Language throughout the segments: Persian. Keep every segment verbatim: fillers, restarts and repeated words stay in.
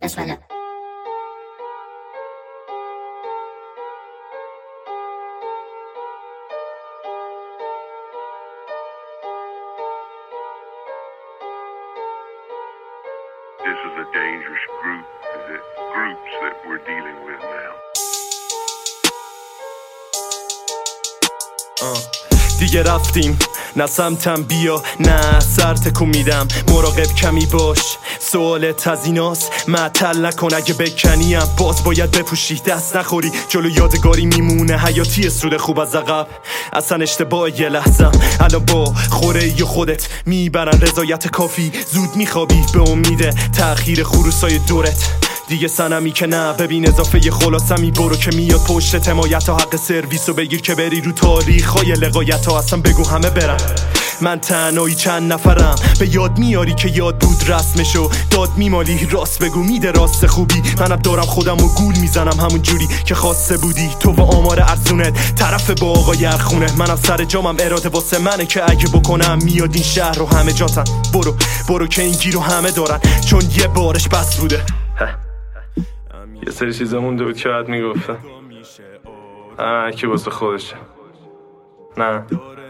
بسم This is a dangerous group, the groups that we're dealing with now. uh. دیگه رفتیم نه سمتم بیا نه سر تکون میدم مراقب کمی باش سوالت از ایناست معطل نکن اگه بکنیم باز باید بپوشی دست نخوری جلو یادگاری میمونه حیاتی سود خوب از عقب اصلا اشتباه یه لحظم الان با خوره ی خودت میبرن رضایت کافی زود میخوابی به امید تأخیر خروسای دورت دیگه سنمی که نه ببین اضافه ی خلاصمی برو که میاد پشت حمایت ها حق سرویس و بگیر که بری رو تاریخ های لقایت ها اصلا بگو همه برم من تنهایی چند نفرم به یاد میاری که یاد بود رسمشو داد میمالی راست بگو میده راست خوبی منم دارم خودم و گول میزنم همون جوری که خواسته بودی تو و آمار ارزونت طرف با آقای ارخونه منم سر جامم اراده واسه منه که اگه بکنم میاد این شهر رو همه جاتن برو برو که این گیرو همه دارن چون یه بارش بس بوده یه سری چیزا مونده بود که باید میگفتم هر کی واسه خودشه نه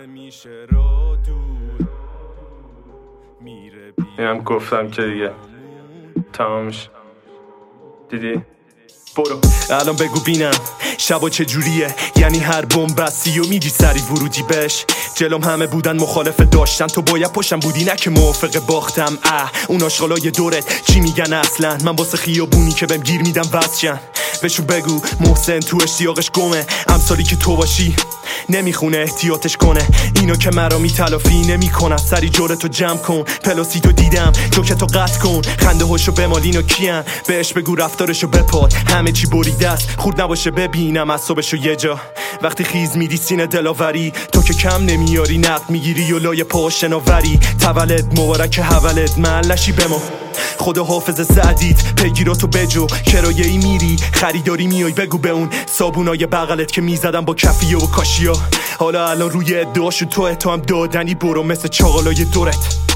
اینم گفتم که دیگه تمامش دیدی برو الان بگو بینم شبا چجوریه یعنی هر بومبستی و میدی سری ورودی بش جلوم همه بودن مخالف داشتن تو باید پشتم بودی نه که موافق باختم اه اون آشغالای دورت چی میگن اصلا من واسه خیابونی که بهم گیر میدم واسچن بهشون بگو محسن تو اشتیاقش گمه امثالی که تو باشی نمیخونه احتیاطش کنه اینو که مرا میتلافی نمیکنه سری جورتو جمع کن پلاسی تو دیدم جوکتو قطع کن خنده هاشو بمال اینو کیان بهش بگو رفتارشو بپاد همه چی بریده است خورد نباشه ببینم اعصابشو یه جا وقتی خیز میدی سینه دلاوری تو که کم نمیاری نقد میگیری و لای پا شناوری تولد مبارک حولت محلشی بما خدا حافظ سعدیت پیگیراتو بجو کرایه ای میری خریداری میای بگو به اون صابونای بغلت که میزدم با کفیه و کاشیا حالا الان روی ادعاشو تو تو هم دادنی برو مثل چاقالای دورت